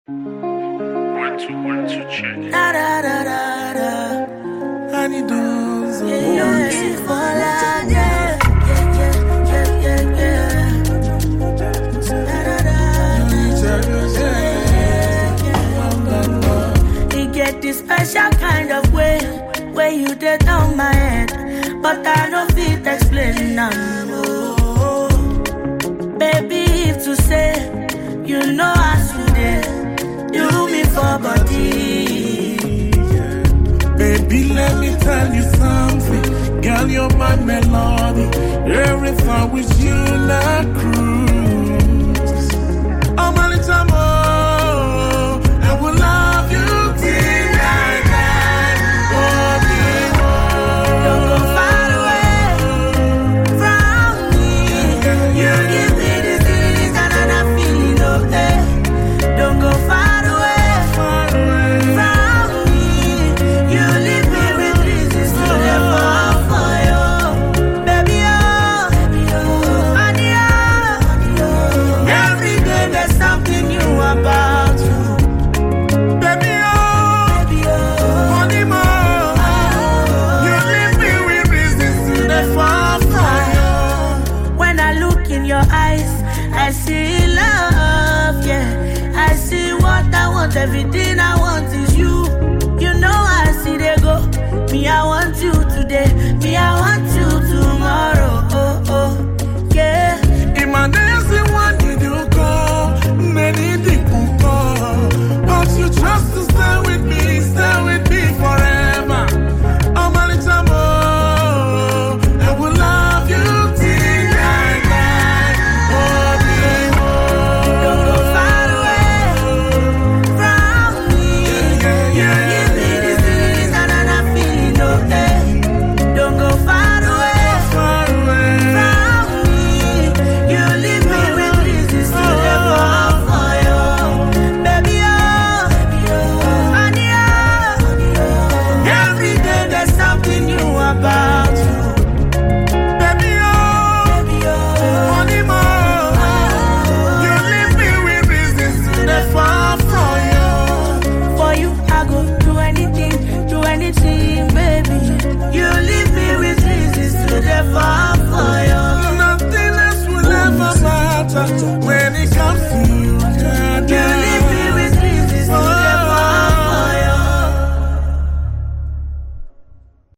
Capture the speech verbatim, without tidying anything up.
One two one two check. Da da da da da. Honey does. Yeah, yeah, yeah, yeah, yeah, yeah, yeah, yeah. Da da da da. He get this special kind of way, where you did on my head, but I no fit explain now. Oh, baby, if to say, you know I should do me for body. Baby, let me tell you something. Girl, you're my melody. Every thought with you like cruise. Oh, my little more. I will love you till I die. Oh, Don't go far away from me. You give me the feelings that I'm not feeling okay. Don't go far away from me. You leave me with reasons to live for you. Baby, oh, honey, oh. Every day there's something new about you. baby, oh, Baby, oh. honey, more. You leave me with reasons to the far fire. When I look in your eyes, I see love, yeah. I see what I want, everything